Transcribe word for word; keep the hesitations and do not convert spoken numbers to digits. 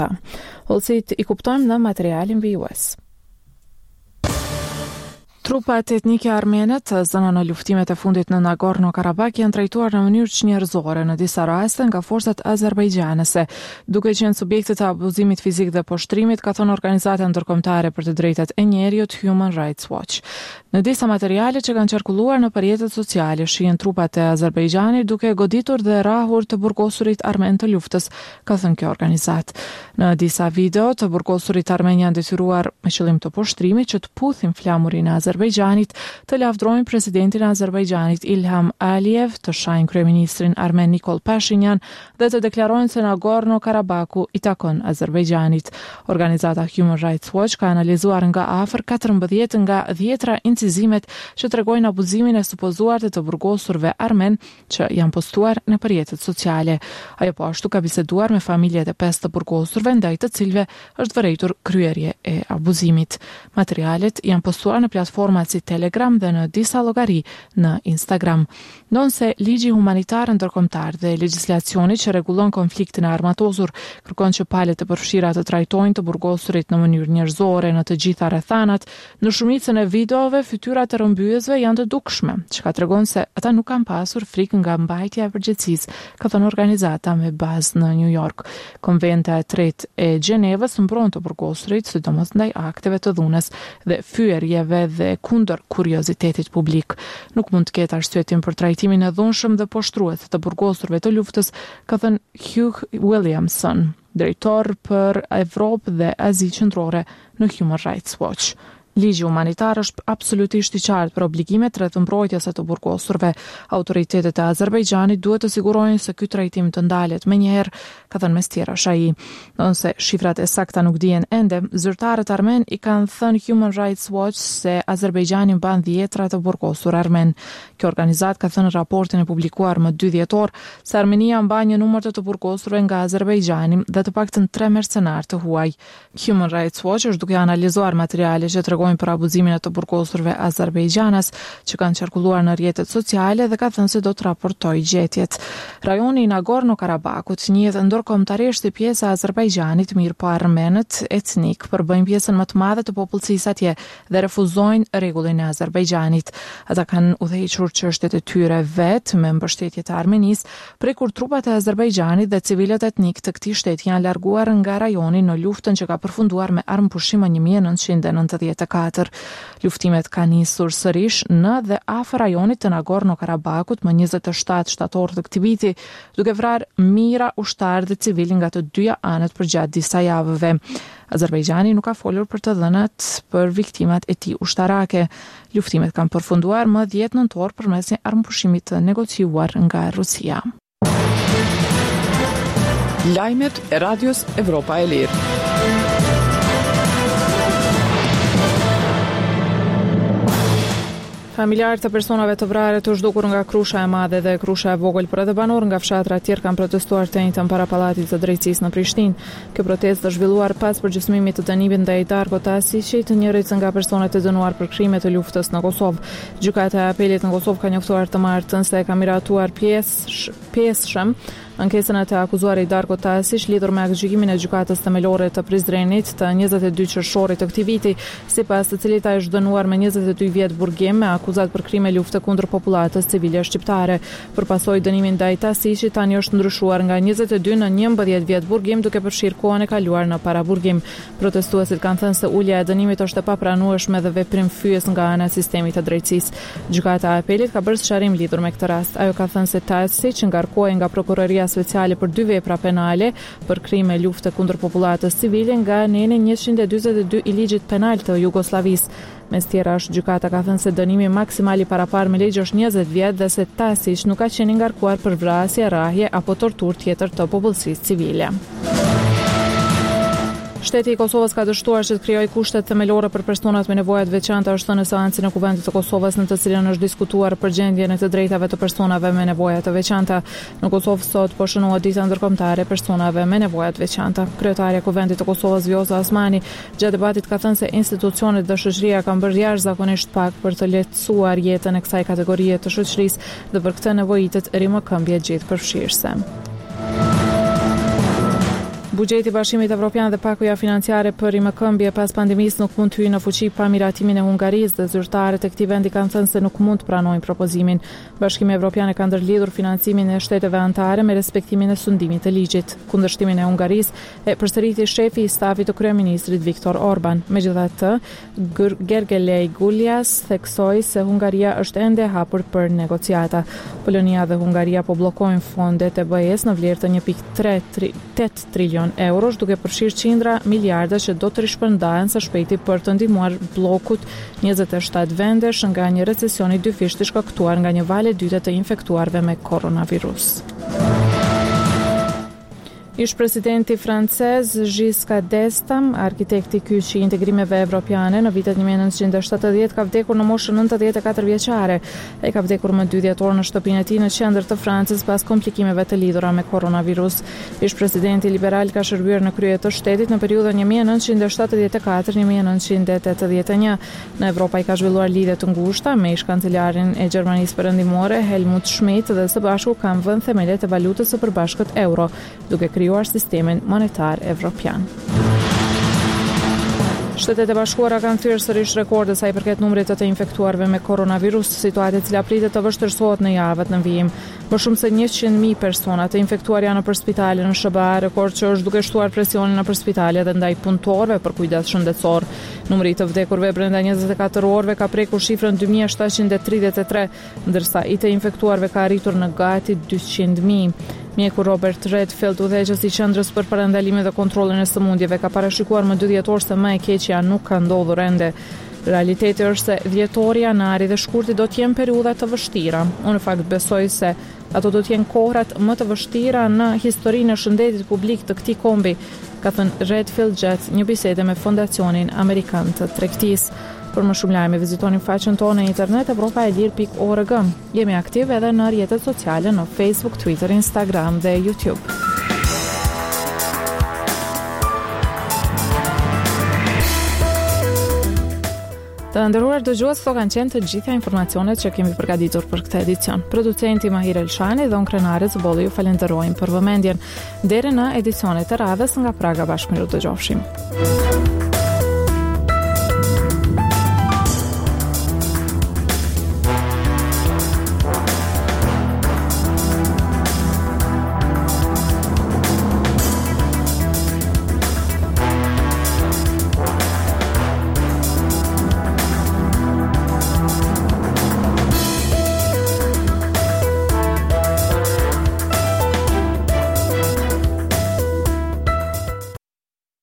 Hollësit i kuptojmë në materialin vijues. Trupat etnike armene të zënë në luftimet e fundit në Nagorno-Karabakh janë trajtuar në mënyrë çnjerëzore në disa raste nga forcat azerbajdxanese, duke qenë subjekte të abuzimit fizik dhe poshtrimit, ka thënë organizata ndërkombëtare për të drejtat e njerëzit Human Rights Watch. Në disa materiale që kanë qarkulluar në rrjetet sociale, shihen trupat e Azerbajxhanit duke goditur dhe rrahur të burgosurit armen të luftës, ka thënë kjo organizatë. Në disa video të burgosurit armen janë detyruar me qëllim të poshtrimit që të puthin flamurin e Azerbajxhanit, të lavdrojnë presidentin e Azerbajxhanit Ilham Aliyev, të shajnë kryeministrin armen Nikol Pashinyan dhe të deklarojnë se Nagorno-Karabakhu i takon Azerbajxhanit. Organizata Human Rights Watch ka analizuar nga afër katërmbëdhjetë nga dhjetra incizimet që tregojnë abuzimin e supozuar të të burgosurve armen që janë postuar në rrjetet sociale. Ajo po ashtu ka biseduar me familjet e pesë të burgosurve ndaj të cilëve është vërejtur kryerje e abuzimit. Materialet janë postuar në platformat si Telegram dhe në disa llogari në Instagram. Ndonse ligji humanitar ndërkombëtar dhe legjislacioni që rregullon konfliktin e armatosur kërkon që palët të përfshira të trajtojnë të burgosurit në mënyrë njerëzore në të gjitha rrethanat, në shumicën e videove fytyrat e rrëmbyesve janë të dukshme, çka tregon se ata nuk kanë pasur frikë nga mbajtja e përgjegjësisë, ka thënë organizata me bazë në New York. Konventa e tretë e Gjenevës mbron të burgosurit, sidomos ndaj akteve të dhunës dhe fyerjeve dhe kundër kuriozitetit publik. Nuk mund të ketë arsyetim për trajtimin e dhunshëm dhe poshtrues të burgosurve të luftës, ka thënë Hugh Williamson, drejtor për Evropë dhe Azi Qendrore në Human Rights Watch. Ligji humanitar është absolutisht i qartë për obligimet rreth mbrojtjes së të burgosurve. Autoritetet e Azerbajxhanit duhet të sigurojnë se ky trajtim të ndalet menjëherë, ka thënë mes tjera Shahi. Nëse shifrat e sakta nuk dihen ende, zyrtarët armen i kanë thënë Human Rights Watch se Azerbajxhani mban dhjetra të burgosur armen. Kjo organizatë ka thënë në raportin e publikuar më dy dhjetor se Armenia mban një numër të të burgosurve nga Azerbajxhani dhe të paktën tre mercenar të huaj. Human Rights Watch është duke analizuar materiale që për abuzimin e të burgosurve Azerbajxhanas që kanë qarkulluar në rrjetet sociale dhe ka thënë se do të raportojë gjetjet. Rajoni i Nagorno-Karabakut njihet ndërkombëtarisht si pjesë e Azerbajxhanit, mirë po armenët etnik përbëjnë pjesën më të madhe të popullsisë atje dhe refuzojnë rregullin e Azerbajxhanit. Ata kanë udhëhequr çështjet e tyre vetë me mbështetje të Armenisë, prekur trupat e Azerbajxhanit dhe civilët etnik të këtij shteti janë larguar nga rajoni në luftën që ka përfunduar me armëpushim në një mijë e nëntëqind e nëntëdhjetë e katër. Luftimet kanë nisur sërish në dhe afër rajonit të Nagorno-Karabakut më njëzet e shtatë shtator të këtij viti, duke vrarë mijëra ushtarë dhe civil nga të dyja anët përgjatë disa javëve. Azerbajxhani nuk ka folur për të dhënat për viktimat e tij ushtarake. Luftimet kanë përfunduar më dhjetë nëntor përmes një armëpushimit të negociuar nga Rusia. Lajmet e Radios Evropa e Lirë. Familjarë të personave të vrarë të zhdukur nga Krusha e Madhe dhe Krusha e Vogël, por edhe banor nga fshatra të tjerë kanë protestuar të njëjtën para pallatit të drejtësisë në Prishtinë. Kjo protestë është zhvilluar pas përgjysmimit të dënimit ndaj Darko Tasićit, njërit nga personat e dënuar për krime të luftës në Kosovë. Gjykata e Apelit në Kosovë ka njoftuar të martën se ka miratuar pjesë pjesëshëm ankesën e të akuzuarit Darko Tasić lidhur me aktgjykimin e gjykatës themelore të Prizrenit të njëzet e dy qershorit të këtij viti, sipas të cilit ai është dënuar me njëzet e dy vjet burgim me akuzat për krime lufte kundër popullatës civile shqiptare. Për pasojë dënimin ndaj Tasićit tani është ndryshuar nga njëzet e dy në njëmbëdhjetë vjet burgim, duke përfshirë kohën e kaluar në paraburgim. Protestuesit kanë thënë se ulja e dënimit është e papranueshme dhe veprim fyes nga ana e sistemit të drejtësisë. Gjykata e Apelit ka bërë sqarim lidhur me këtë rast. Ajo ka thënë se Tasić ngarkohej nga prokuroria speciale për dy vepra penale për krime lufte kundër popullatës civile nga neni njëqind e dyzet e dy i ligjit penal të Jugosllavisë. Mes tjera është gjykata ka thënë se dënimi maksimal i parapar me ligj është njëzet vjet dhe se Tasić nuk ka qenë ngarkuar për vrasje, rrahje apo torturë tjetër të popullsisë civile. Shteti i Kosovës ka dështuar që të krijojë kushtet themelore për personat me nevoja të veçanta, është thënë në seancën e Kuvendit të Kosovës, në të cilën është diskutuar përgjendjen e të drejtave të personave me nevoja të veçanta. Në Kosovë sot po shënohet dita ndërkombëtare e personave me nevoja të veçanta. Kryetaria e Kuvendit të Kosovës Vjosa Osmani gjatë debatit ka thënë se institucionet dhe shoqëria kanë bërë jashtëzakonisht pak për të lehtësuar jetën e kësaj kategorie të shoqërisë dhe për këtë nevojitet rimëkëmbje gjithë përfshirëse. Buxheti i Bashkimit Evropian dhe pakuja financiare për rimëkëmbje pas pandemisë nuk mund të hyjë në fuqi pa miratimin e Hungarisë dhe zyrtarët e këtij vendi kanë thënë se nuk mund të pranojnë propozimin. Bashkimi Evropian e ka ndërlidhur financimin e shteteve anëtare me respektimin e sundimit të ligjit. Kundërshtimin e Hungarisë e përsëriti shefi i stafit të kryeministrit Viktor Orban. Megjithatë, Gergelej Gulias theksoi se Hungaria është ende e hapur për negociata. Polonia dhe Hungaria po bllokojnë fondet e B E-s në vlerë të një pikë tetë trilion eurosh, duke përfshirë qindra miliarda që do të rishpërndahen së shpejti për të ndihmuar bllokut njëzet e shtatë vendesh nga një recesioni dyfisht i shkaktuar nga një valë e dytë të infektuarve me koronavirus. Ish presidenti francez Giscard d'Estaing, arkitekti i kyçi i integrimeve evropiane në vitet një mijë e nëntëqind e shtatëdhjetë, ka vdekur në moshën nëntëdhjetë e katër vjeçare. Ai ka vdekur më dy dhjetor në shtëpinë e tij në qendër të Francës pas komplikimeve të lidhura me koronavirus. Ish presidenti liberal ka shërbyer në krye të shtetit në periudhën një mijë e nëntëqind e shtatëdhjetë e katër - një mijë e nëntëqind e tetëdhjetë e një. Në Evropë ai ka zhvilluar lidhje të ngushta me ish kancelarin e Gjermanisë Perëndimore Helmut Schmidt dhe së bashku kanë vënë themelet e valutës së përbashkët euro, duke krijuar sistemin monetar evropian. Shtetet e Bashkuara kanë thyer sërish rekorde sa i përket numrit të të infektuarve me koronavirus, situatë e cila pritet të vështirësohet në javët në vijim. Më shumë se njëqind mijë persona të infektuar janë nëpër spitale në S B A, rekord që është duke shtuar presionin nëpër spitale dhe ndaj punëtorëve për kujdes shëndetësor. Numri i të vdekurve brenda njëzet e katër orëve ka prekur shifrën dy mijë shtatëqind e tridhjetë e tre, ndërsa i të infektuarve ka arritur në gati dyqind mijë. Mjeku Robert Redfield, udhëheqës i qendrës për parandalimin dhe kontrollin e sëmundjeve, ka parashikuar më dy dhjetor se më e keqja nuk ka ndodhur ende. Realiteti është se dhjetori, janari dhe shkurti do të jenë periudha të vështira. Unë në fakt besoj se ato do të jenë kohrat më të vështira në historinë e shëndetit publik të këtij kombi, ka thënë Redfield gjatë një bisede me Fondacionin Amerikan të Tregtisë. Për më shumë lajme, vizitoni faqen tonë në internet evropaelir pikë org. Jemi aktiv edhe në rrjetet sociale në Facebook, Twitter, Instagram dhe YouTube. Të nderuar dëgjues, këto kanë qenë të gjitha informacionet që kemi përgatitur për këtë edicion. Producenti Mahir Elshani dhe unë Krenare Zbolli ju falenderojmë për vëmendjen. Deri në edicionet e radhës nga Praga, bashkë miru dëgjofshim.